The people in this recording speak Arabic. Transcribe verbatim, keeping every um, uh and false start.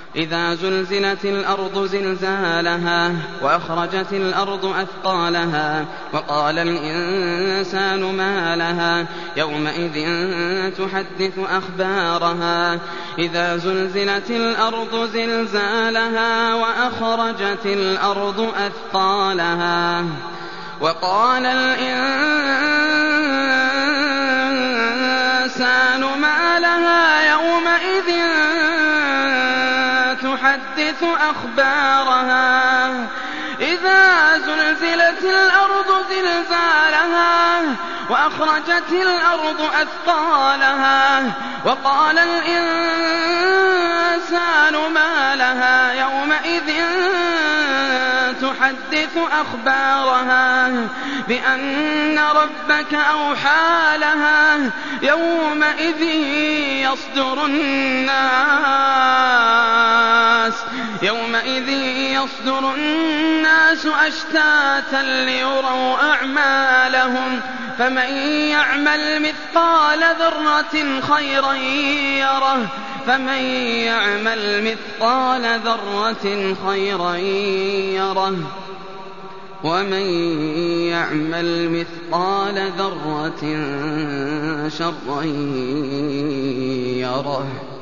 إذا زلزلت الأرض زلزالها وأخرجت الأرض أثقالها وقال الإنسان ما لها يومئذ تحدث أخبارها إذا زلزلت الأرض زلزالها وأخرجت الأرض أثقالها وقال الإنسان ما لها يومئذ تحدث أخبارها إذا زلزلت الأرض زلزالها وأخرجت الأرض أثقالها وقال الإنسان ما لها يومئذ تحدث أخبارها بأن ربك أوحى لها يومئذ يصدر الناس يومئذ يصدر الناس أشتاتا ليروا أعمالهم فمن يعمل مثقال ذرة خيرا يره فمن يعمل مثقال ذرة خيرا يره ومن يعمل مثقال ذرة شرا يره.